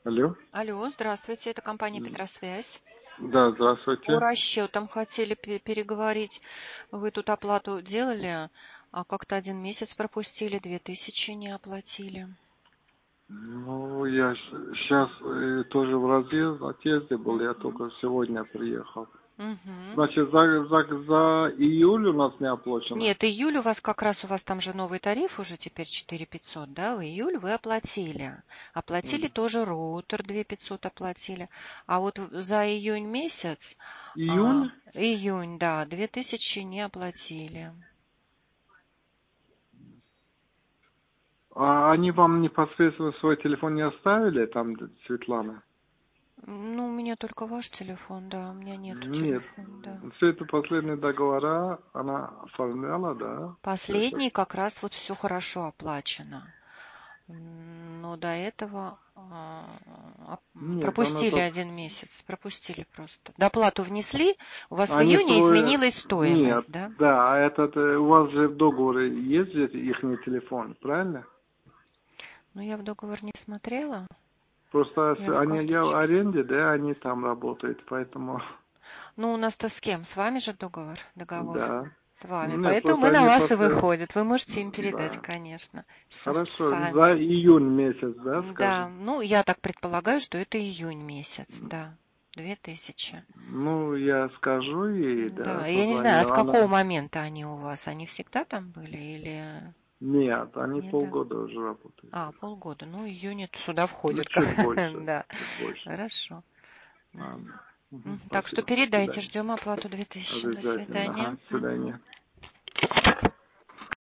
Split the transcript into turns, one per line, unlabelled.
Алло.
Алло, здравствуйте, это компания Петросвязь.
Да,
По
здравствуйте.
расчетам хотели переговорить. Вы тут оплату делали, а как-то 1 месяц пропустили, 2000 не оплатили.
Ну, я сейчас тоже в отъезде был, я
Мгм.
только сегодня приехал.
Мгм.
Значит, за июль у нас не оплачено?
Нет, июль у вас там же новый тариф уже теперь 4500, да? В июль вы оплатили. Оплатили
Мгм.
тоже роутер 2500 оплатили. А вот за июнь месяц,
Июнь?
июнь, да, 2000 не оплатили.
А они вам непосредственно свой телефон не оставили, там, Светлана?
Ну, у меня только ваш телефон, да, у меня нету
Нет.
телефона, да.
Все это последние договора она оформляла, да? Всё это.
Последний как раз вот все хорошо оплачено. Но до этого
Нет, она
пропустили
так.
1 месяц, пропустили просто. Доплату внесли, у вас в
Они
июне
свой...
изменилась
Нет,
стоимость, да?
да, а этот, у вас же в договоре есть же их телефон, правильно?
Ну, я в договор не смотрела,
Просто
я в
они в
карточке.
аренде, да, они там работают, поэтому,
Ну, у нас-то с кем? С вами же договор.
да.
С вами.
Нет,
Поэтому
просто
мы на
они
вас и
после...
выходит. Вы можете им передать,
Да.
конечно,
Хорошо,
сами.
за июнь месяц, да,
Да,
скажем?
ну, я так предполагаю, что это июнь месяц, да, 2000.
Ну, я скажу ей, да,
Да, я не знаю, а
позвоню,
с какого
она...
момента они у вас? Они всегда там были или
Нет, они
не, да?
полгода уже работают.
Полгода. Ну, июнь это сюда
Ну,
входит.
чуть больше,
Да,
чуть больше.
хорошо. Мгм.
Ладно.
Так что
Спасибо, до
передайте,
свидания.
ждем оплату 2000. До
Обязательно, ага,
свидания.
до
Мгм.
свидания.